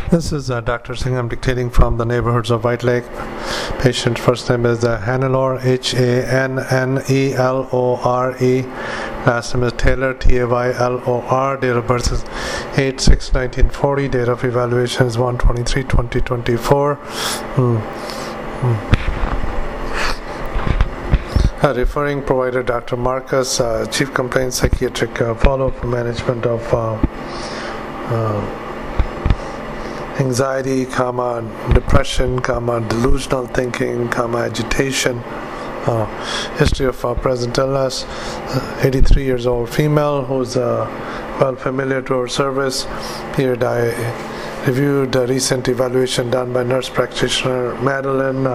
This is Dr. Singh. I'm dictating from the neighborhoods of White Lake. Patient first name is Hannelore, Hannelore. Last name is Taylor, Taylor. Date of birth is 8/6/1940. Date of evaluation is 1/23/2024. Referring provider Dr. Marcus, Chief Complaint Psychiatric Follow-up Management of anxiety, depression, delusional thinking, agitation. History of present illness. 83 years old female who's well familiar to our service. Here I reviewed the recent evaluation done by nurse practitioner Madeline.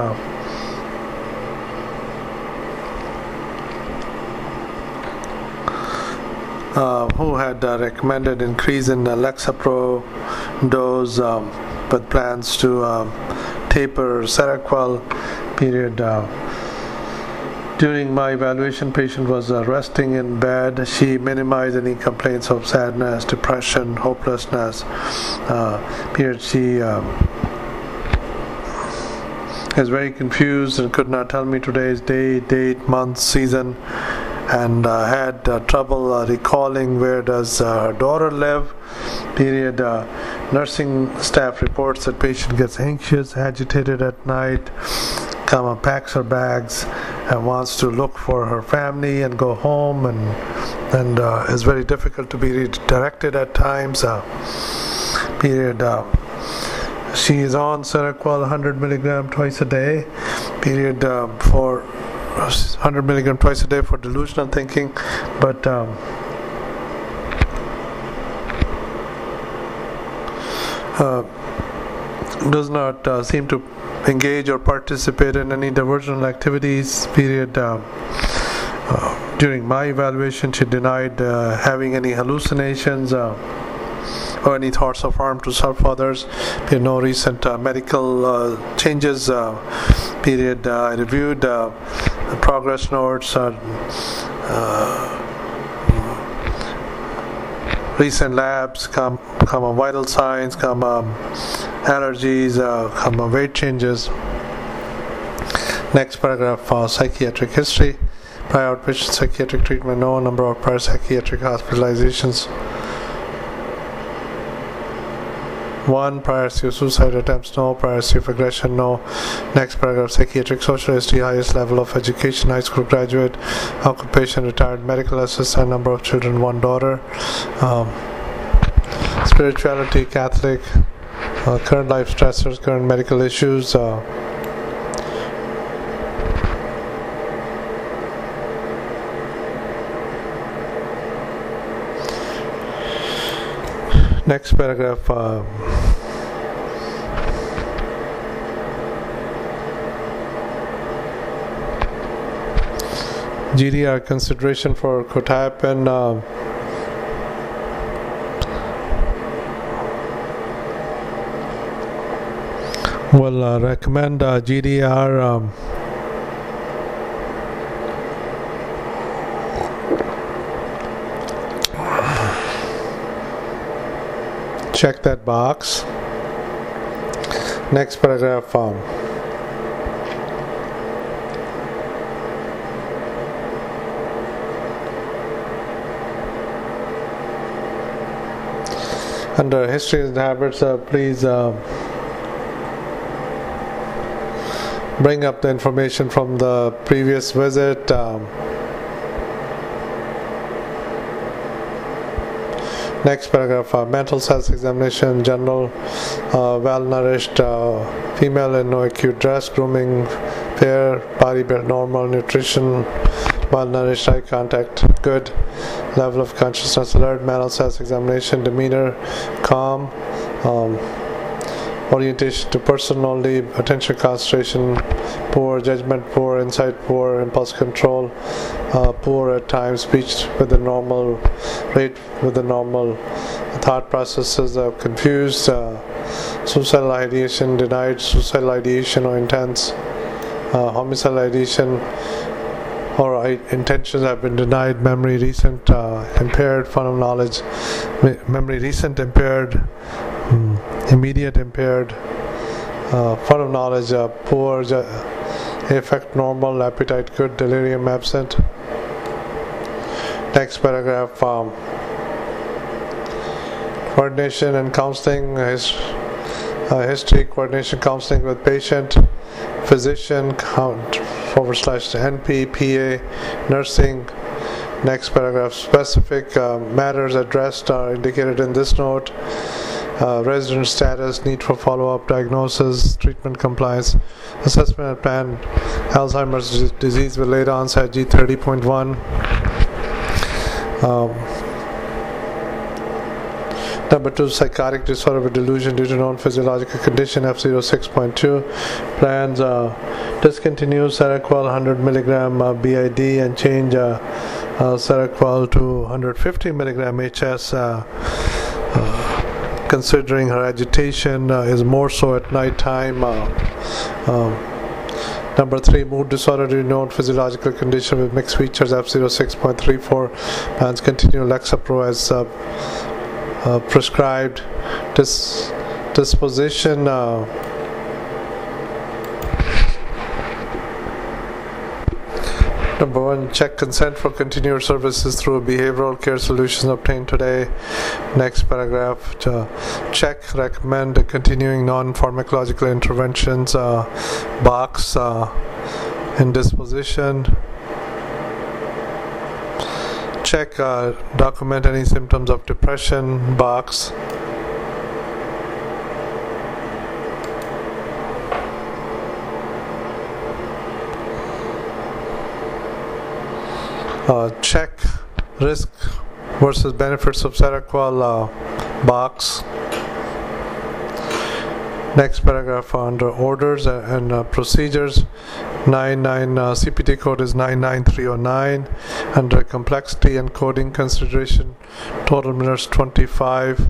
Who had recommended increase in Lexapro dose with plans to taper Seroquel period. During my evaluation, patient was resting in bed. She minimized any complaints of sadness, depression, hopelessness. Period. She is very confused and could not tell me today's day, date, month, season, and had trouble recalling where does her daughter live. Period. Nursing staff reports that patient gets anxious, agitated at night, packs her bags and wants to look for her family and go home, and is very difficult to be redirected at times. Period. She is on Seroquel 100 milligram twice a day. Period. For 100 milligram twice a day for delusional thinking, but does not seem to engage or participate in any diversional activities. Period. During my evaluation, she denied having any hallucinations or any thoughts of harm to self others. There are no recent medical changes. Period. I reviewed progress notes, recent labs, vital signs, allergies, weight changes. Next paragraph, psychiatric history. Prior outpatient psychiatric treatment, no. Number of prior psychiatric hospitalizations, 1. Prior suicide attempts, no. Prior aggression, no. Next paragraph, psychiatric social history. Highest level of education, high school graduate. Occupation, retired medical assistant. Number of children, 1 daughter. Spirituality, Catholic. Current life stressors, current medical issues. Next paragraph, GDR consideration for quetiapine. Will recommend GDR. Check that box. Next paragraph. Under history and habits, please bring up the information from the previous visit. Next paragraph, mental health examination, general, well-nourished, female and no acute dress, grooming, fair, body build normal, nutrition, well-nourished, eye contact, good, level of consciousness alert, mental health examination, demeanor, calm, orientation to person only, attention concentration, poor judgment, poor insight, poor impulse control, poor at times, speech with the normal rate, with the normal thought processes, confused, suicidal ideation, denied suicidal ideation or intense, homicidal ideation or intentions have been denied, memory recent, impaired, fun of knowledge, memory recent, impaired, immediate impaired, fun of knowledge poor, affect normal, appetite good, delirium absent. Next paragraph, coordination and counseling, history, coordination, counseling with patient, physician, /NP, PA, nursing. Next paragraph, specific matters addressed are indicated in this note. Resident status, need for follow-up, diagnosis, treatment compliance, assessment and plan, Alzheimer's disease with late onset, G30.1. Number 2, psychotic disorder with delusion due to known physiological condition, F06.2. Plans, discontinue Seroquel 100 mg BID and change Seroquel to 150 mg HS. Considering her agitation is more so at night time. Number 3, mood disorder due to known physiological condition with mixed features, F06.34. Plans continue Lexapro as prescribed. Disposition, number 1, check consent for continued services through behavioral care solutions obtained today. Next paragraph, check, recommend continuing non-pharmacological interventions, box in disposition. Check, document any symptoms of depression, box. Check risk versus benefits of Seroquel, box. Next paragraph, under orders and procedures, CPT code is 99309. Under complexity and coding consideration, total minutes 25.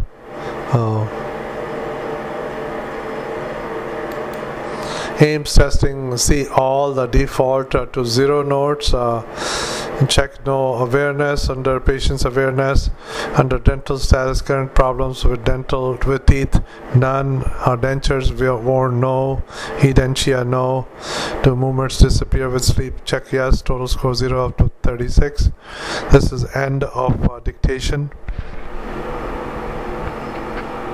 AIMS testing, see all the default to 0 notes. Check no awareness. Under patient's awareness, under dental status, current problems with teeth, none. Dentures worn, no. Edentia, no. Do movements disappear with sleep? Check yes. Total score 0 up to 36. This is end of dictation.